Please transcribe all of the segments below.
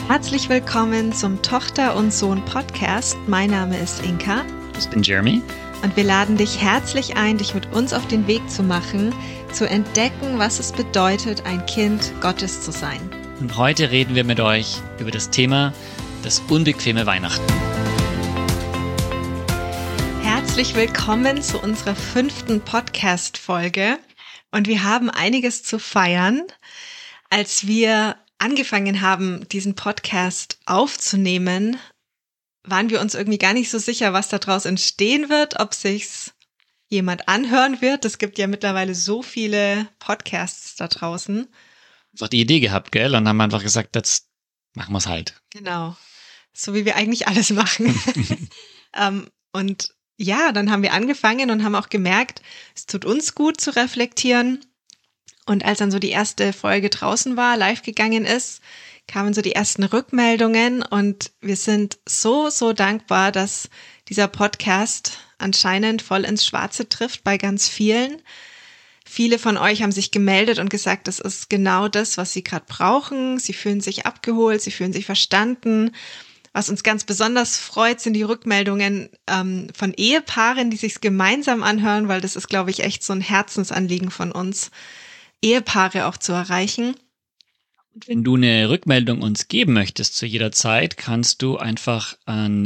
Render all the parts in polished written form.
Herzlich willkommen zum Tochter und Sohn Podcast. Mein Name ist Inka. Ich bin Jeremy. Und wir laden dich herzlich ein, dich mit uns auf den Weg zu machen, zu entdecken, was es bedeutet, ein Kind Gottes zu sein. Und heute reden wir mit euch über das Thema das unbequeme Weihnachten. Herzlich willkommen zu unserer 5. Podcast-Folge. Und wir haben einiges zu feiern. Als wir angefangen haben, diesen Podcast aufzunehmen, waren wir uns irgendwie gar nicht so sicher, was daraus entstehen wird, ob sich's jemand anhören wird. Es gibt ja mittlerweile so viele Podcasts da draußen. Einfach die Idee gehabt, gell? Und haben einfach gesagt, jetzt machen wir es halt. Genau. So wie wir eigentlich alles machen. Und ja, dann haben wir angefangen und haben auch gemerkt, es tut uns gut zu reflektieren. Und als dann so die erste Folge draußen war, live gegangen ist, kamen so die ersten Rückmeldungen und wir sind so dankbar, dass dieser Podcast anscheinend voll ins Schwarze trifft bei ganz vielen. Viele von euch haben sich gemeldet und gesagt, das ist genau das, was sie gerade brauchen. Sie fühlen sich abgeholt, sie fühlen sich verstanden. Was uns ganz besonders freut, sind die Rückmeldungen von Ehepaaren, die sich gemeinsam anhören, weil das ist, glaube ich, echt so ein Herzensanliegen von uns, Ehepaare auch zu erreichen. Wenn du eine Rückmeldung uns geben möchtest zu jeder Zeit, kannst du einfach an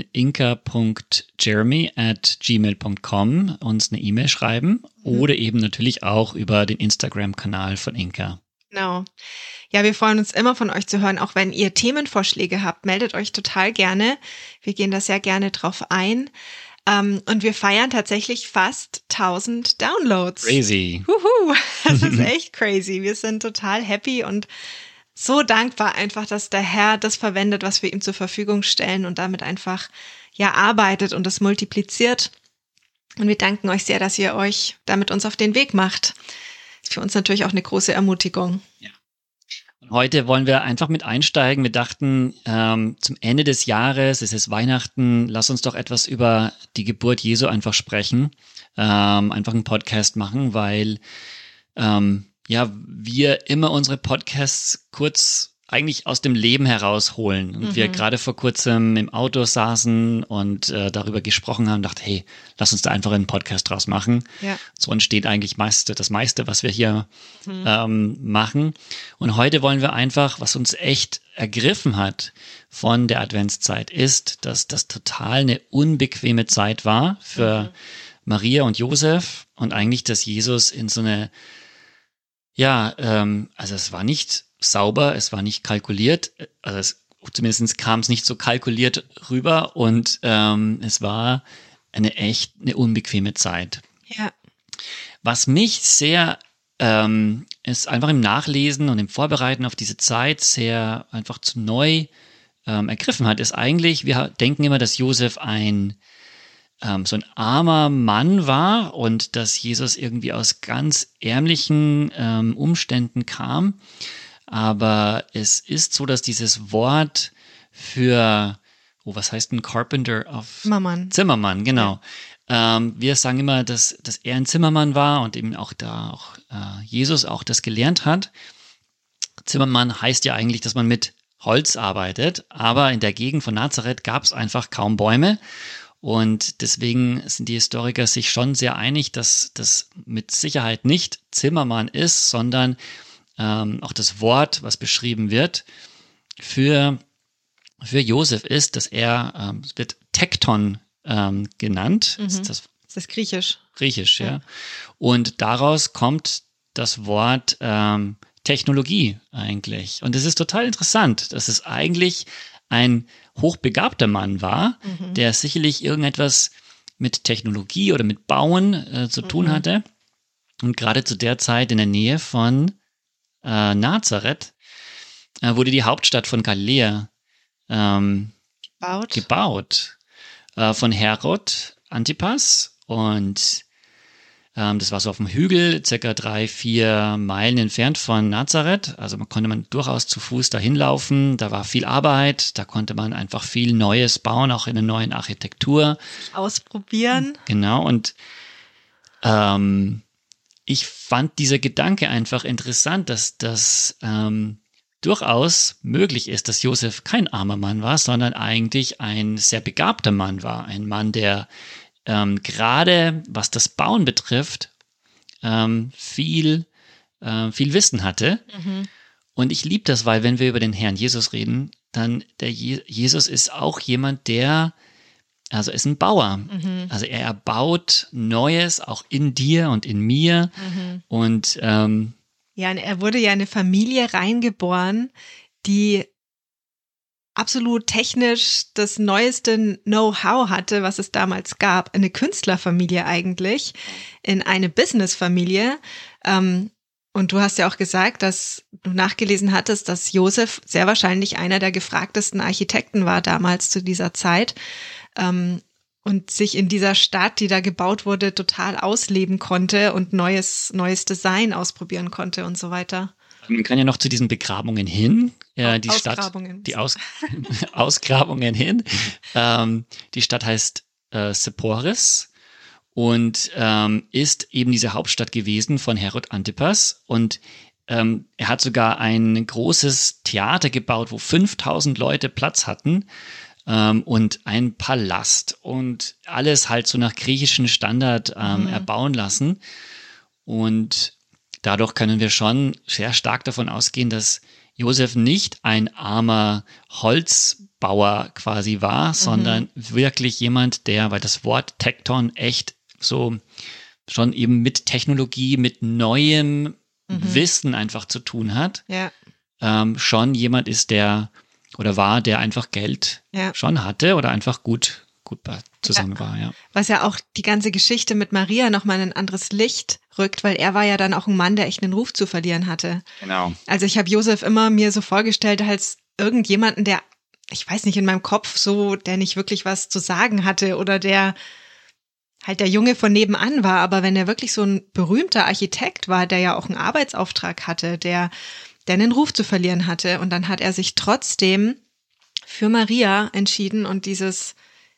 inka.jeremy@gmail.com uns eine E-Mail schreiben oder eben natürlich auch über den Instagram-Kanal von Inka. Genau. Ja, wir freuen uns immer von euch zu hören, auch wenn ihr Themenvorschläge habt, meldet euch total gerne. Wir gehen da sehr gerne drauf ein. Und wir feiern tatsächlich fast 1000 Downloads. Crazy. Das ist echt crazy. Wir sind total happy und so dankbar einfach, dass der Herr das verwendet, was wir ihm zur Verfügung stellen und damit einfach arbeitet und das multipliziert. Und wir danken euch sehr, dass ihr euch damit uns auf den Weg macht. Ist für uns natürlich auch eine große Ermutigung. Ja. Und heute wollen wir einfach mit einsteigen. Wir dachten, zum Ende des Jahres, es ist Weihnachten, lass uns doch etwas über die Geburt Jesu einfach sprechen. Einfach einen Podcast machen, weil wir immer unsere Podcasts kurz eigentlich aus dem Leben herausholen. Und wir gerade vor kurzem im Auto saßen und darüber gesprochen haben, dachte, hey, lass uns da einfach einen Podcast draus machen. Ja. So entsteht eigentlich das meiste, was wir hier machen. Und heute wollen wir einfach, was uns echt ergriffen hat von der Adventszeit, ist, dass das total eine unbequeme Zeit war für Maria und Josef und eigentlich, dass Jesus in so eine also es war nicht sauber, es war nicht kalkuliert, zumindest kam es nicht so kalkuliert rüber und es war eine unbequeme Zeit. Ja. Was mich sehr ist einfach im Nachlesen und im Vorbereiten auf diese Zeit sehr einfach zu neu ergriffen hat, ist eigentlich, wir denken immer, dass Josef so ein armer Mann war und dass Jesus irgendwie aus ganz ärmlichen Umständen kam. Aber es ist so, dass dieses Wort für, was heißt ein Carpenter auf Zimmermann, genau. Ja. Wir sagen immer, dass er ein Zimmermann war und eben auch Jesus auch das gelernt hat. Zimmermann heißt ja eigentlich, dass man mit Holz arbeitet, aber in der Gegend von Nazareth gab es einfach kaum Bäume. Und deswegen sind die Historiker sich schon sehr einig, dass das mit Sicherheit nicht Zimmermann ist, sondern auch das Wort, was beschrieben wird, für Josef ist, dass es wird Tekton genannt. Das ist Griechisch. Griechisch, ja. Und daraus kommt das Wort Technologie eigentlich. Und es ist total interessant, dass es eigentlich ein hochbegabter Mann war, der sicherlich irgendetwas mit Technologie oder mit Bauen zu tun hatte. Und gerade zu der Zeit in der Nähe von Nazareth wurde die Hauptstadt von Galiläa gebaut von Herod Antipas und das war so auf dem Hügel, circa 3-4 Meilen entfernt von Nazareth. Also konnte man durchaus zu Fuß dahin laufen. Da war viel Arbeit. Da konnte man einfach viel Neues bauen, auch in der neuen Architektur. Ausprobieren. Genau. Und ich fand dieser Gedanke einfach interessant, dass durchaus möglich ist, dass Josef kein armer Mann war, sondern eigentlich ein sehr begabter Mann war. Ein Mann, der gerade was das Bauen betrifft, viel Wissen hatte. Mhm. Und ich liebe das, weil wenn wir über den Herrn Jesus reden, dann Jesus ist auch jemand, also ist ein Bauer. Mhm. Also er erbaut Neues, auch in dir und in mir. Mhm. Und Ja, und er wurde ja in eine Familie reingeboren, die absolut technisch das neueste Know-how hatte, was es damals gab. Eine Künstlerfamilie eigentlich, in eine Businessfamilie. Und du hast ja auch gesagt, dass du nachgelesen hattest, dass Josef sehr wahrscheinlich einer der gefragtesten Architekten war damals zu dieser Zeit. Und sich in dieser Stadt, die da gebaut wurde, total ausleben konnte und neues Design ausprobieren konnte und so weiter. man kann ja noch zu diesen Begrabungen hin. Die Ausgrabungen. Stadt, Ausgrabungen hin. Die Stadt heißt Sepphoris und ist eben diese Hauptstadt gewesen von Herod Antipas. Und er hat sogar ein großes Theater gebaut, wo 5000 Leute Platz hatten. Und ein Palast und alles halt so nach griechischen Standard erbauen lassen. Und dadurch können wir schon sehr stark davon ausgehen, dass Josef nicht ein armer Holzbauer quasi war, sondern wirklich jemand, weil das Wort Tekton echt so schon eben mit Technologie, mit neuem Wissen einfach zu tun hat. Ja. Schon jemand ist, der einfach Geld schon hatte oder einfach gut zusammen war, ja. Was ja auch die ganze Geschichte mit Maria nochmal in ein anderes Licht rückt, weil er war ja dann auch ein Mann, der echt einen Ruf zu verlieren hatte. Genau. Also ich habe Josef immer mir so vorgestellt als irgendjemanden, der, ich weiß nicht, in meinem Kopf so, der nicht wirklich was zu sagen hatte oder der halt der Junge von nebenan war. Aber wenn er wirklich so ein berühmter Architekt war, der ja auch einen Arbeitsauftrag hatte, der einen Ruf zu verlieren hatte. Und dann hat er sich trotzdem für Maria entschieden und dieses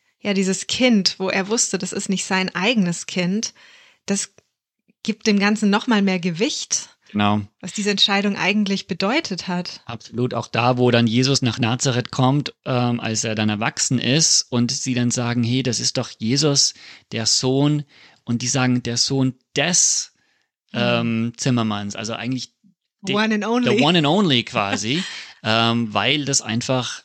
Kind, wo er wusste, das ist nicht sein eigenes Kind, das gibt dem Ganzen nochmal mehr Gewicht. Genau. Was diese Entscheidung eigentlich bedeutet hat. Absolut. Auch da, wo dann Jesus nach Nazareth kommt, als er dann erwachsen ist und sie dann sagen, hey, das ist doch Jesus, der Sohn. Und die sagen, der Sohn des Zimmermanns. Also eigentlich One and only. The one and only quasi, weil das einfach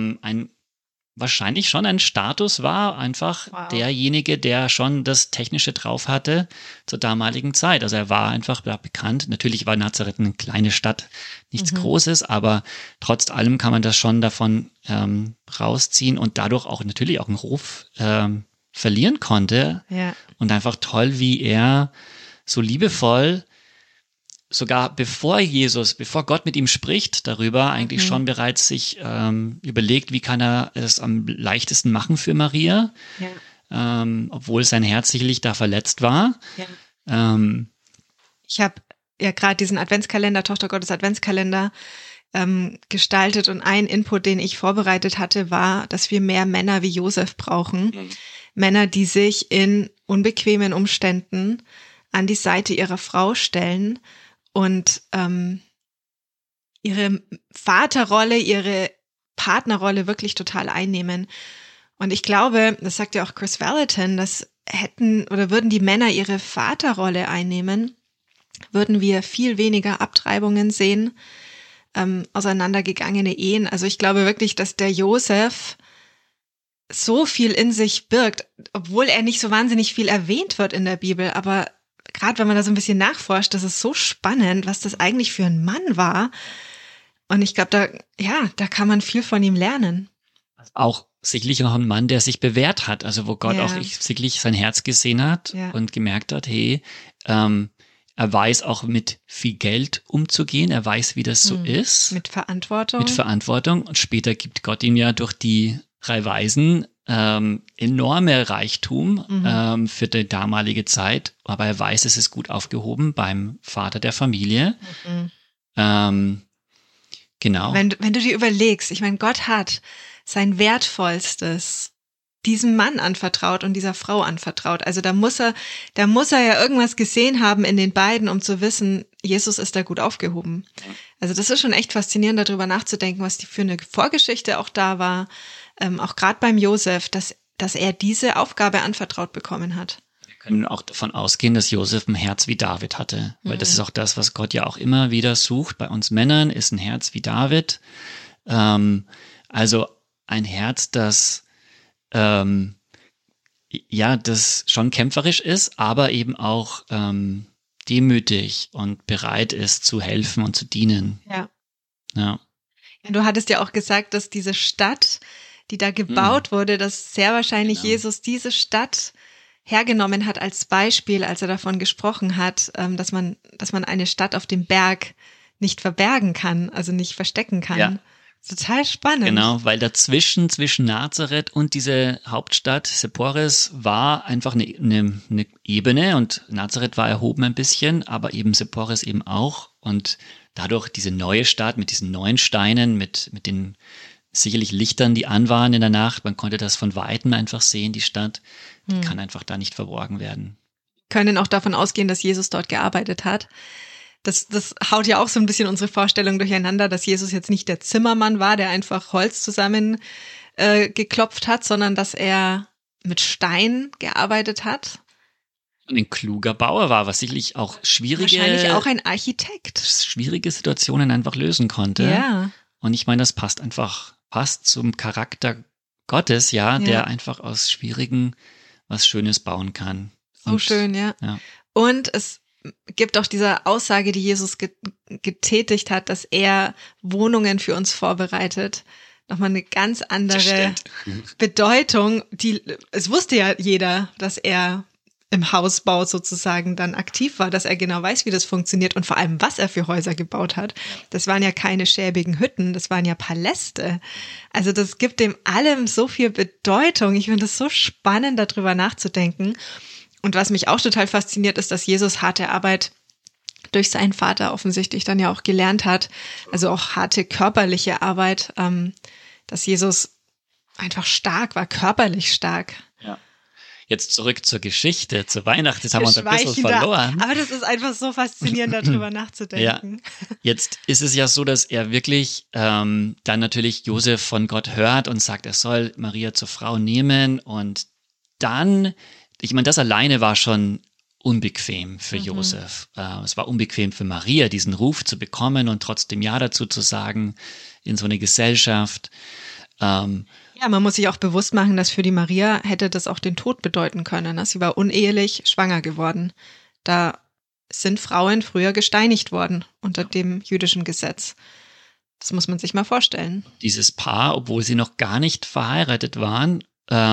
wahrscheinlich schon ein Status war, einfach derjenige, der schon das Technische drauf hatte zur damaligen Zeit. Also er war einfach bekannt. Natürlich war Nazareth eine kleine Stadt, nichts Großes, aber trotz allem kann man das schon davon rausziehen und dadurch auch natürlich auch einen Ruf verlieren konnte. Ja. Und einfach toll, wie er so liebevoll sogar bevor Gott mit ihm spricht darüber, eigentlich schon bereits sich überlegt, wie kann er es am leichtesten machen für Maria, obwohl sein Herz sicherlich da verletzt war. Ja. Ich habe ja gerade diesen Adventskalender, Tochter Gottes Adventskalender gestaltet und ein Input, den ich vorbereitet hatte, war, dass wir mehr Männer wie Josef brauchen. Männer, die sich in unbequemen Umständen an die Seite ihrer Frau stellen und ihre Vaterrolle, ihre Partnerrolle wirklich total einnehmen. Und ich glaube, das sagt ja auch Chris Vallotton, dass würden die Männer ihre Vaterrolle einnehmen, würden wir viel weniger Abtreibungen sehen, auseinandergegangene Ehen. Also ich glaube wirklich, dass der Josef so viel in sich birgt, obwohl er nicht so wahnsinnig viel erwähnt wird in der Bibel, aber gerade wenn man da so ein bisschen nachforscht, das ist so spannend, was das eigentlich für ein Mann war. Und ich glaube, da kann man viel von ihm lernen. Auch sicherlich noch ein Mann, der sich bewährt hat, also wo Gott auch sicherlich sein Herz gesehen hat und gemerkt hat, hey, er weiß auch mit viel Geld umzugehen, er weiß, wie das so ist. Mit Verantwortung. Und später gibt Gott ihm ja durch die 3 Weisen enorme Reichtum für die damalige Zeit, aber er weiß, es ist gut aufgehoben beim Vater der Familie. Genau. Wenn du dir überlegst, ich meine, Gott hat sein Wertvollstes diesem Mann anvertraut und dieser Frau anvertraut. Also da muss er ja irgendwas gesehen haben in den beiden, um zu wissen, Jesus ist da gut aufgehoben. Also das ist schon echt faszinierend, darüber nachzudenken, was die für eine Vorgeschichte auch da war, auch gerade beim Josef, dass er diese Aufgabe anvertraut bekommen hat. Wir können auch davon ausgehen, dass Josef ein Herz wie David hatte, weil das ist auch das, was Gott ja auch immer wieder sucht. Bei uns Männern ist ein Herz wie David. Also ein Herz, das das schon kämpferisch ist, aber eben auch demütig und bereit ist zu helfen und zu dienen. Ja. Ja. Ja, du hattest ja auch gesagt, dass diese Stadt, die da gebaut wurde, dass sehr wahrscheinlich Jesus diese Stadt hergenommen hat als Beispiel, als er davon gesprochen hat, dass man eine Stadt auf dem Berg nicht verbergen kann, also nicht verstecken kann. Ja. Total spannend. Genau, weil dazwischen, zwischen Nazareth und diese Hauptstadt Sepphoris war einfach eine Ebene und Nazareth war erhoben ein bisschen, aber eben Sepphoris eben auch und dadurch diese neue Stadt mit diesen neuen Steinen, mit den sicherlich Lichtern, die an waren in der Nacht, man konnte das von Weitem einfach sehen, die Stadt, die kann einfach da nicht verborgen werden. Wir können auch davon ausgehen, dass Jesus dort gearbeitet hat. Das haut ja auch so ein bisschen unsere Vorstellung durcheinander, dass Jesus jetzt nicht der Zimmermann war, der einfach Holz zusammen geklopft hat, sondern dass er mit Stein gearbeitet hat. Und ein kluger Bauer war, was sicherlich auch wahrscheinlich auch ein Architekt. Schwierige Situationen einfach lösen konnte. Ja. Und ich meine, das passt zum Charakter Gottes, der einfach aus Schwierigen was Schönes bauen kann. So schön, ja. Und es gibt auch diese Aussage, die Jesus getätigt hat, dass er Wohnungen für uns vorbereitet. Nochmal eine ganz andere Bedeutung. Es wusste ja jeder, dass er im Hausbau sozusagen dann aktiv war, dass er genau weiß, wie das funktioniert und vor allem, was er für Häuser gebaut hat. Das waren ja keine schäbigen Hütten, das waren ja Paläste. Also das gibt dem allem so viel Bedeutung. Ich finde es so spannend, darüber nachzudenken. Und was mich auch total fasziniert, ist, dass Jesus harte Arbeit durch seinen Vater offensichtlich dann ja auch gelernt hat. Also auch harte körperliche Arbeit, dass Jesus einfach stark war, körperlich stark. Ja. Jetzt zurück zur Geschichte, zur Weihnachten, das haben wir uns ein bisschen verloren. Aber das ist einfach so faszinierend, darüber nachzudenken. Ja. Jetzt ist es ja so, dass er wirklich dann natürlich Josef von Gott hört und sagt, er soll Maria zur Frau nehmen und dann, ich meine, das alleine war schon unbequem für Josef. Es war unbequem für Maria, diesen Ruf zu bekommen und trotzdem Ja dazu zu sagen in so eine Gesellschaft. Ja, man muss sich auch bewusst machen, dass für die Maria hätte das auch den Tod bedeuten können. Sie war unehelich schwanger geworden. Da sind Frauen früher gesteinigt worden unter dem jüdischen Gesetz. Das muss man sich mal vorstellen. Dieses Paar, obwohl sie noch gar nicht verheiratet waren,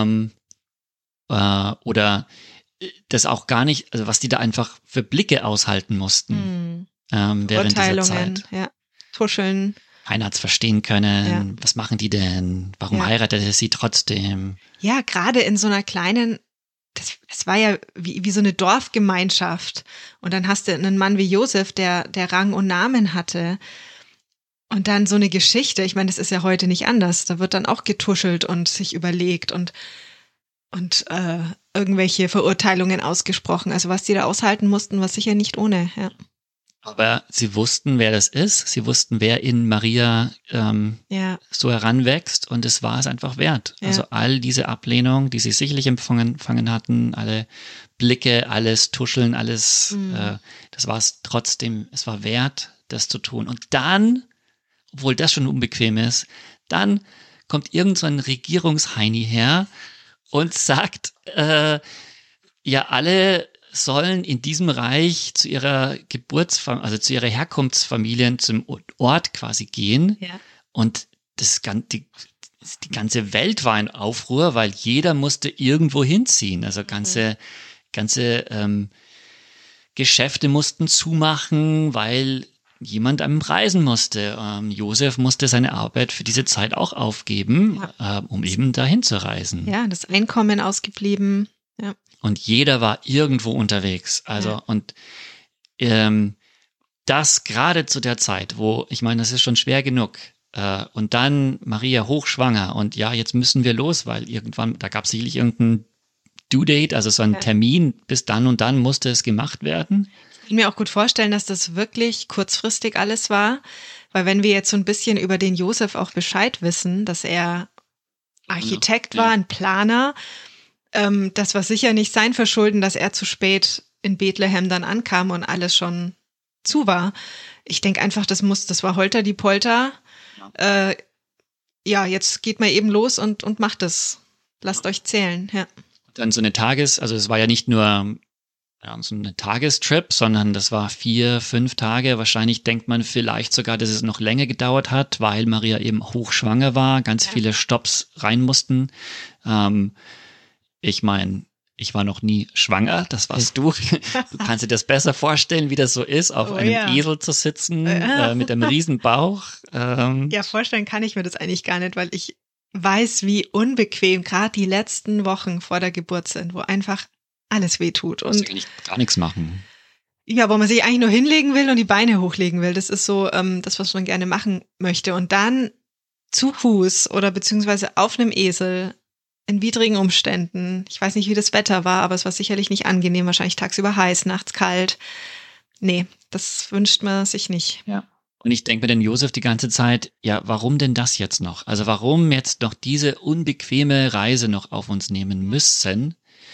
oder das auch gar nicht, also was die da einfach für Blicke aushalten mussten während dieser Zeit. Ja. Tuscheln. Keiner hat es verstehen können. Was machen die denn? Warum heiratet er sie trotzdem? Ja, gerade in so einer kleinen, das war ja wie so eine Dorfgemeinschaft. Und dann hast du einen Mann wie Josef, der Rang und Namen hatte. Und dann so eine Geschichte. Ich meine, das ist ja heute nicht anders. Da wird dann auch getuschelt und sich überlegt und irgendwelche Verurteilungen ausgesprochen. Also was die da aushalten mussten, war sicher nicht ohne, ja. Aber sie wussten, wer das ist. Sie wussten, wer in Maria so heranwächst. Und es war es einfach wert. Ja. Also all diese Ablehnung, die sie sicherlich empfangen hatten, alle Blicke, alles Tuscheln, alles, das war es trotzdem. Es war wert, das zu tun. Und dann, obwohl das schon unbequem ist, dann kommt irgend so ein Regierungsheini her und sagt, alle sollen in diesem Reich zu ihrer also zu ihrer Herkunftsfamilien zum Ort quasi gehen. Ja. Und die ganze Welt war in Aufruhr, weil jeder musste irgendwo hinziehen. Also ganze Geschäfte mussten zumachen, weil jemand einem reisen musste. Josef musste seine Arbeit für diese Zeit auch aufgeben, um eben dahin zu reisen. Ja, das Einkommen ausgeblieben. Ja. Und jeder war irgendwo unterwegs. Also, und das gerade zu der Zeit, wo, ich meine, das ist schon schwer genug, und dann Maria hochschwanger und ja, jetzt müssen wir los, weil irgendwann, da gab es sicherlich irgendein Due Date, also so ein Termin, bis dann und dann musste es gemacht werden. Ich kann mir auch gut vorstellen, dass das wirklich kurzfristig alles war, weil wenn wir jetzt so ein bisschen über den Josef auch Bescheid wissen, dass er Architekt war, ein Planer, das war sicher nicht sein Verschulden, dass er zu spät in Bethlehem dann ankam und alles schon zu war. Ich denke einfach, das war Holter die Polter. Jetzt geht mal eben los und macht es. Lasst euch zählen, ja. Dann so also es war ja nicht nur so eine Tagestrip, sondern das war 4-5 Tage. Wahrscheinlich denkt man vielleicht sogar, dass es noch länger gedauert hat, weil Maria eben hochschwanger war, ganz viele Stopps rein mussten. Ich meine, ich war noch nie schwanger, das warst du. Du kannst dir das besser vorstellen, wie das so ist, auf einem Esel zu sitzen, mit einem riesen Bauch. Ja, vorstellen kann ich mir das eigentlich gar nicht, weil ich weiß, wie unbequem gerade die letzten Wochen vor der Geburt sind, wo einfach alles wehtut. Und eigentlich gar nichts machen. Ja, wo man sich eigentlich nur hinlegen will und die Beine hochlegen will. Das ist so das, was man gerne machen möchte. Und dann zu Fuß oder beziehungsweise auf einem Esel in widrigen Umständen. Ich weiß nicht, wie das Wetter war, aber es war sicherlich nicht angenehm. Wahrscheinlich tagsüber heiß, nachts kalt. Nee, das wünscht man sich nicht. Ja. Und ich denke mir den Josef die ganze Zeit, ja, warum denn das jetzt noch? Also warum jetzt noch diese unbequeme Reise noch auf uns nehmen müssen?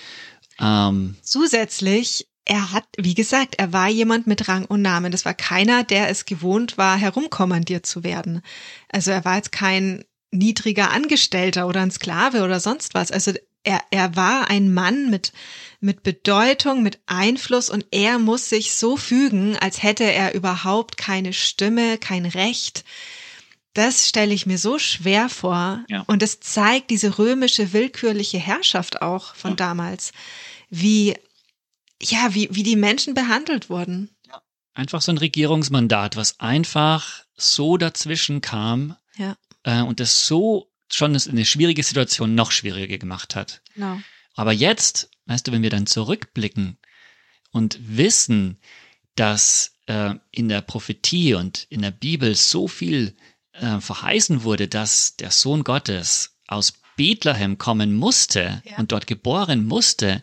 Zusätzlich, wie gesagt, er war jemand mit Rang und Namen. Das war keiner, der es gewohnt war, herumkommandiert zu werden. Also er war jetzt kein niedriger Angestellter oder ein Sklave oder sonst was. Also er war ein Mann mit Bedeutung, mit Einfluss und er muss sich so fügen, als hätte er überhaupt keine Stimme, kein Recht. Das stelle ich mir so schwer vor. Ja. Und es zeigt diese römische willkürliche Herrschaft auch von damals, wie die Menschen behandelt wurden. Ja. Einfach so ein Regierungsmandat, was einfach so dazwischen kam und das so schon eine schwierige Situation noch schwieriger gemacht hat. Genau. Aber jetzt, weißt du, wenn wir dann zurückblicken und wissen, dass in der Prophetie und in der Bibel so viel verheißen wurde, dass der Sohn Gottes aus Bethlehem kommen musste und dort geboren musste,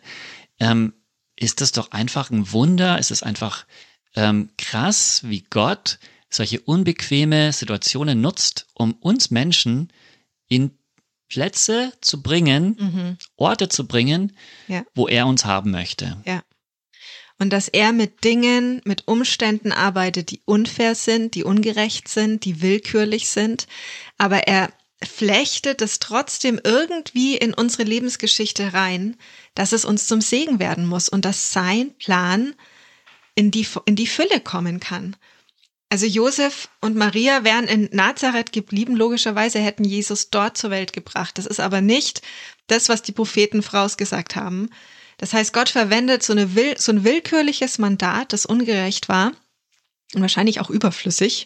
ist das doch einfach ein Wunder, ist es einfach krass, wie Gott solche unbequeme Situationen nutzt, um uns Menschen in Plätze zu bringen, Orte zu bringen, wo er uns haben möchte. Ja. Und dass er mit Dingen, mit Umständen arbeitet, die unfair sind, die ungerecht sind, die willkürlich sind. Aber er flechtet es trotzdem irgendwie in unsere Lebensgeschichte rein, dass es uns zum Segen werden muss und dass sein Plan in die Fülle kommen kann. Also Josef und Maria wären in Nazareth geblieben, logischerweise hätten Jesus dort zur Welt gebracht. Das ist aber nicht das, was die Propheten vorausgesagt haben. Das heißt, Gott verwendet so ein willkürliches Mandat, das ungerecht war und wahrscheinlich auch überflüssig,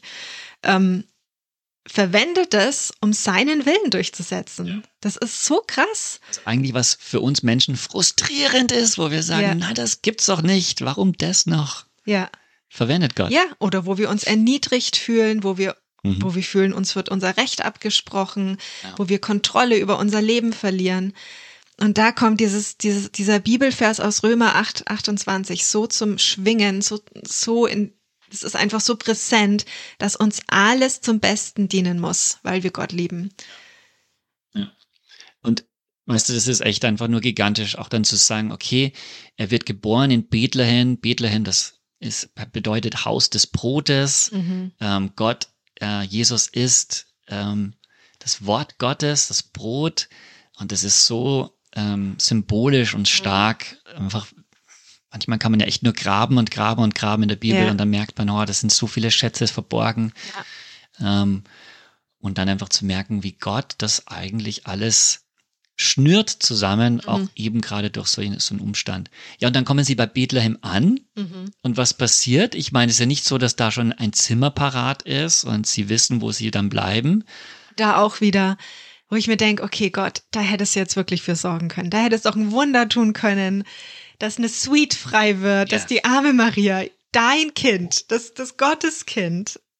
verwendet es, um seinen Willen durchzusetzen. Ja. Das ist so krass. Also eigentlich was für uns Menschen frustrierend ist, wo wir sagen, na, das gibt's doch nicht. Warum das noch? Ja. Verwendet Gott. Ja, oder wo wir uns erniedrigt fühlen, wo wir fühlen, uns wird unser Recht abgesprochen, wo wir Kontrolle über unser Leben verlieren. Und da kommt dieser Bibelvers aus Römer 8:28 so zum Schwingen, das ist einfach so präsent, dass uns alles zum Besten dienen muss, weil wir Gott lieben. Ja. Und weißt du, das ist echt einfach nur gigantisch, auch dann zu sagen, okay, er wird geboren in Bethlehem. Bethlehem, bedeutet Haus des Brotes. Gott, Jesus ist das Wort Gottes, das Brot. Und das ist so symbolisch und stark. Einfach, manchmal kann man ja echt nur graben und graben und graben in der Bibel und dann merkt man, das sind so viele Schätze verborgen. Ja. Und dann einfach zu merken, wie Gott das eigentlich alles schnürt zusammen, auch eben gerade durch so einen Umstand. Ja, und dann kommen sie bei Bethlehem an. Und was passiert? Ich meine, es ist ja nicht so, dass da schon ein Zimmer parat ist und sie wissen, wo sie dann bleiben. Da auch wieder, wo ich mir denke, okay Gott, da hättest du jetzt wirklich für sorgen können. Da hättest du auch ein Wunder tun können, dass eine Suite frei wird, dass die arme Maria, dein Kind, das Gotteskind,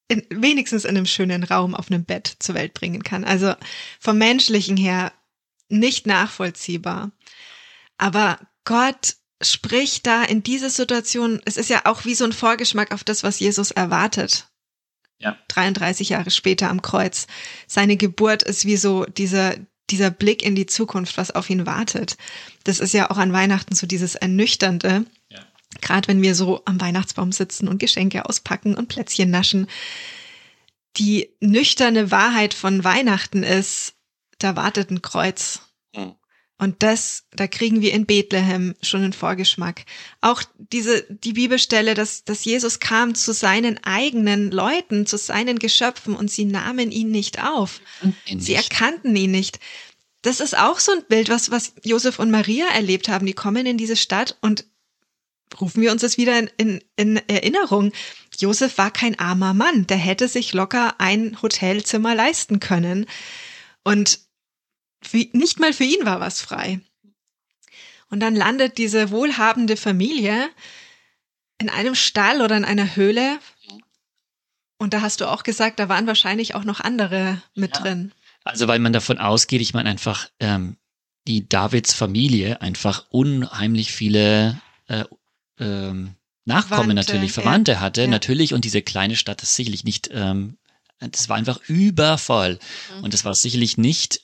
wenigstens in einem schönen Raum auf einem Bett zur Welt bringen kann. Also vom Menschlichen her nicht nachvollziehbar. Aber Gott spricht da in dieser Situation, es ist ja auch wie so ein Vorgeschmack auf das, was Jesus erwartet. Ja. 33 Jahre später am Kreuz. Seine Geburt ist wie so dieser Blick in die Zukunft, was auf ihn wartet. Das ist ja auch an Weihnachten so dieses Ernüchternde. Ja. Gerade wenn wir so am Weihnachtsbaum sitzen und Geschenke auspacken und Plätzchen naschen. Die nüchterne Wahrheit von Weihnachten ist, da wartet ein Kreuz. Und da kriegen wir in Bethlehem schon einen Vorgeschmack. Auch die Bibelstelle, dass Jesus kam zu seinen eigenen Leuten, zu seinen Geschöpfen und sie nahmen ihn nicht auf. Sie erkannten ihn nicht. Das ist auch so ein Bild, was Josef und Maria erlebt haben. Die kommen in diese Stadt und rufen wir uns das wieder in Erinnerung. Josef war kein armer Mann. Der hätte sich locker ein Hotelzimmer leisten können. Und nicht mal für ihn war was frei. Und dann landet diese wohlhabende Familie in einem Stall oder in einer Höhle. Und da hast du auch gesagt, da waren wahrscheinlich auch noch andere mit drin. Also weil man davon ausgeht, ich meine einfach, die Davids Familie einfach unheimlich viele Nachkommen Verwandte hatte. Ja. Natürlich, und diese kleine Stadt ist sicherlich nicht... das war einfach übervoll. Und das war sicherlich nicht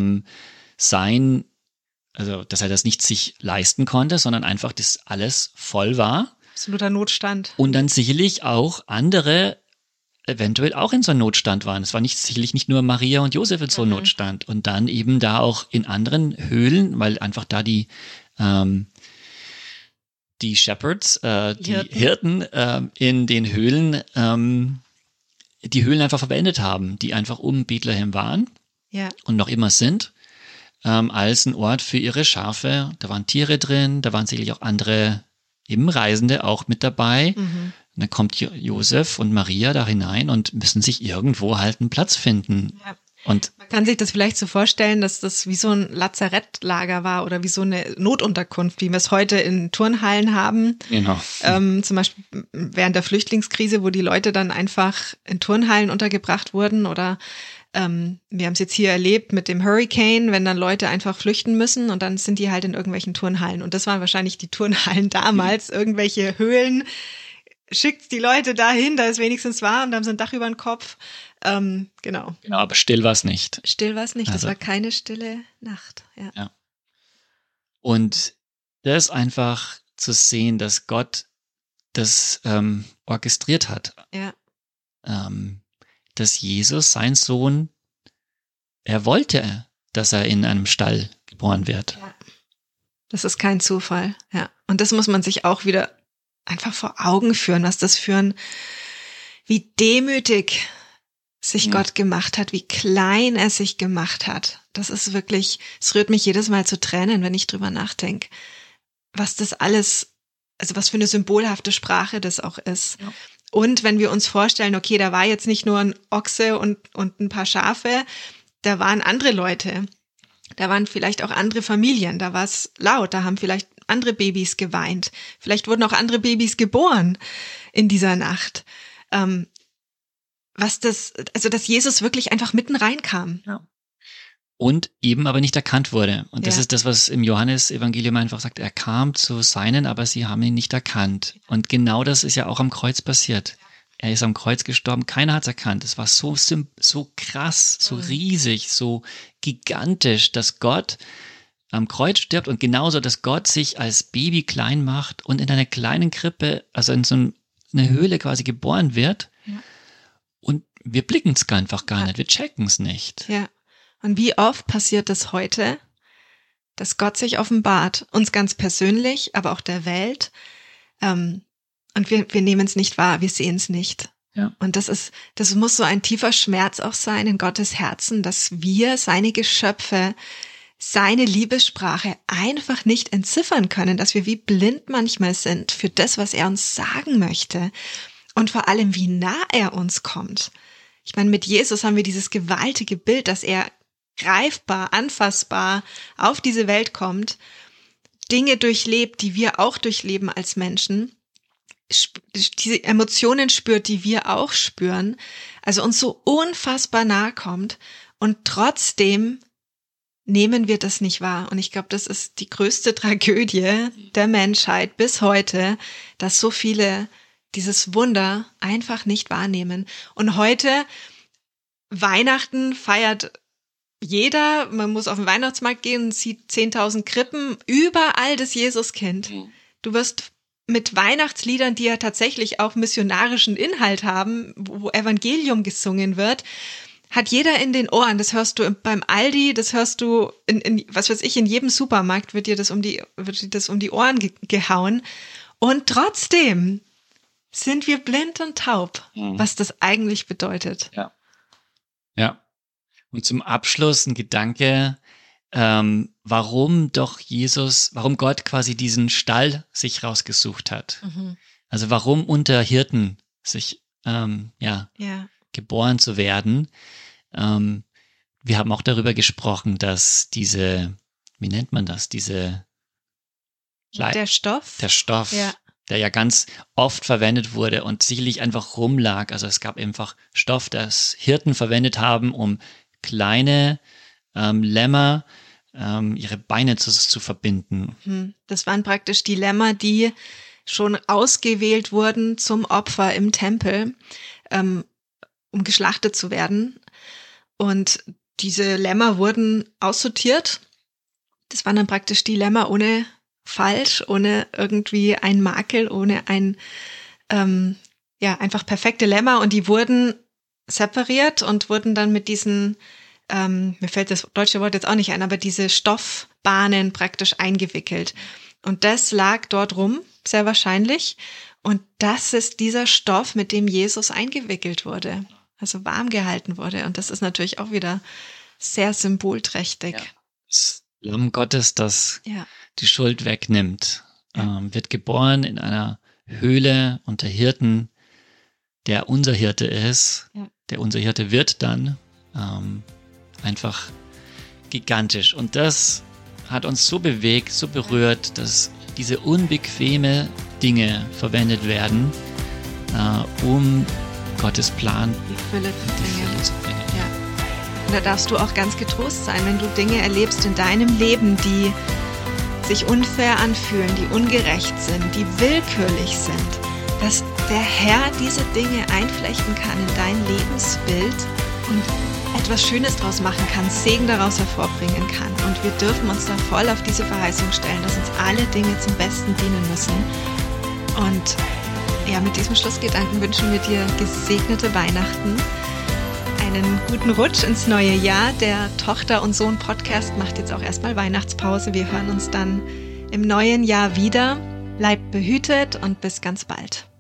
also dass er das nicht sich leisten konnte, sondern einfach, dass alles voll war. Absoluter Notstand. Und dann sicherlich auch andere eventuell auch in so einem Notstand waren. Es war sicherlich nicht nur Maria und Josef in so einem Notstand. Und dann eben da auch in anderen Höhlen, weil einfach da die Shepherds, die Hirten in den Höhlen die Höhlen einfach verwendet haben, die einfach um Bethlehem waren und noch immer sind, als ein Ort für ihre Schafe. Da waren Tiere drin, da waren sicherlich auch andere eben Reisende auch mit dabei. Und dann kommt Josef und Maria da hinein und müssen sich irgendwo halt einen Platz finden. Ja. Und man kann sich das vielleicht so vorstellen, dass das wie so ein Lazarettlager war oder wie so eine Notunterkunft, wie wir es heute in Turnhallen haben. Genau. Zum Beispiel während der Flüchtlingskrise, wo die Leute dann einfach in Turnhallen untergebracht wurden oder wir haben es jetzt hier erlebt mit dem Hurricane, wenn dann Leute einfach flüchten müssen und dann sind die halt in irgendwelchen Turnhallen. Und das waren wahrscheinlich die Turnhallen damals, irgendwelche Höhlen. Schickt die Leute dahin, da ist wenigstens warm, da haben sie ein Dach über den Kopf. Genau. Genau, aber still war es nicht. Still war es nicht, das war keine stille Nacht. Ja. Und das einfach zu sehen, dass Gott das orchestriert hat. Ja. Dass Jesus, sein Sohn, er wollte, dass er in einem Stall geboren wird. Ja. Das ist kein Zufall, ja. Und das muss man sich auch wieder einfach vor Augen führen, was das wie demütig sich Gott gemacht hat, wie klein er sich gemacht hat. Das ist wirklich, es rührt mich jedes Mal zu Tränen, wenn ich drüber nachdenke, was das alles, also was für eine symbolhafte Sprache das auch ist. Ja. Und wenn wir uns vorstellen, okay, da war jetzt nicht nur ein Ochse und ein paar Schafe, da waren andere Leute, da waren vielleicht auch andere Familien, da war es laut, da haben vielleicht andere Babys geweint, vielleicht wurden auch andere Babys geboren in dieser Nacht. Dass Jesus wirklich einfach mitten reinkam. Ja. Und eben aber nicht erkannt wurde. Und das ist das, was im Johannes-Evangelium einfach sagt, er kam zu seinen, aber sie haben ihn nicht erkannt. Und genau das ist ja auch am Kreuz passiert. Er ist am Kreuz gestorben, keiner hat es erkannt. Es war so krass, so riesig, so gigantisch, dass Gott am Kreuz stirbt und genauso, dass Gott sich als Baby klein macht und in einer kleinen Krippe, also in so eine Höhle quasi geboren wird. Ja. Und wir blicken es einfach gar nicht, wir checken es nicht. Ja. Und wie oft passiert es heute, dass Gott sich offenbart, uns ganz persönlich, aber auch der Welt. Und wir nehmen es nicht wahr, wir sehen es nicht. Ja. Und das muss so ein tiefer Schmerz auch sein in Gottes Herzen, dass wir, seine Geschöpfe, seine Liebessprache einfach nicht entziffern können, dass wir wie blind manchmal sind für das, was er uns sagen möchte. Und vor allem, wie nah er uns kommt. Ich meine, mit Jesus haben wir dieses gewaltige Bild, dass er greifbar, anfassbar auf diese Welt kommt, Dinge durchlebt, die wir auch durchleben als Menschen, diese Emotionen spürt, die wir auch spüren, also uns so unfassbar nahe kommt und trotzdem nehmen wir das nicht wahr. Und ich glaube, das ist die größte Tragödie der Menschheit bis heute, dass so viele dieses Wunder einfach nicht wahrnehmen. Und heute, Weihnachten feiert jeder, man muss auf den Weihnachtsmarkt gehen und sieht 10.000 Krippen, überall das Jesuskind. Du wirst mit Weihnachtsliedern, die ja tatsächlich auch missionarischen Inhalt haben, wo Evangelium gesungen wird, hat jeder in den Ohren. Das hörst du beim Aldi, das hörst du in was weiß ich, in jedem Supermarkt wird dir das um die Ohren gehauen. Und trotzdem sind wir blind und taub, was das eigentlich bedeutet. Ja. Und zum Abschluss ein Gedanke, warum Gott quasi diesen Stall sich rausgesucht hat. Also warum unter Hirten sich geboren zu werden. Wir haben auch darüber gesprochen, dass wie nennt man das, der Stoff, der ja ganz oft verwendet wurde und sicherlich einfach rumlag. Also es gab einfach Stoff, das Hirten verwendet haben, um kleine Lämmer ihre Beine zu verbinden. Das waren praktisch die Lämmer, die schon ausgewählt wurden zum Opfer im Tempel, um geschlachtet zu werden. Und diese Lämmer wurden aussortiert. Das waren dann praktisch die Lämmer ohne Falsch, ohne irgendwie ein Makel, ohne einfach perfekte Lämmer. Und die wurden separiert und wurden dann mit diesen, mir fällt das deutsche Wort jetzt auch nicht ein, aber diese Stoffbahnen praktisch eingewickelt. Und das lag dort rum, sehr wahrscheinlich. Und das ist dieser Stoff, mit dem Jesus eingewickelt wurde, also warm gehalten wurde. Und das ist natürlich auch wieder sehr symbolträchtig. Ja. Das Lamm Gottes, das die Schuld wegnimmt, wird geboren in einer Höhle unter Hirten, der unser Hirte ist. Ja. Der unser Hirte wird dann einfach gigantisch. Und das hat uns so bewegt, so berührt, dass diese unbequeme Dinge verwendet werden, um Gottes Plan die Fülle zu bringen. Ja. Und da darfst du auch ganz getrost sein, wenn du Dinge erlebst in deinem Leben, die sich unfair anfühlen, die ungerecht sind, die willkürlich sind, dass der Herr diese Dinge einflechten kann in dein Lebensbild und etwas Schönes daraus machen kann, Segen daraus hervorbringen kann. Und wir dürfen uns da voll auf diese Verheißung stellen, dass uns alle Dinge zum Besten dienen müssen. Und ja, mit diesem Schlussgedanken wünschen wir dir gesegnete Weihnachten, einen guten Rutsch ins neue Jahr. Der Tochter- und Sohn-Podcast macht jetzt auch erstmal Weihnachtspause. Wir hören uns dann im neuen Jahr wieder. Bleibt behütet und bis ganz bald.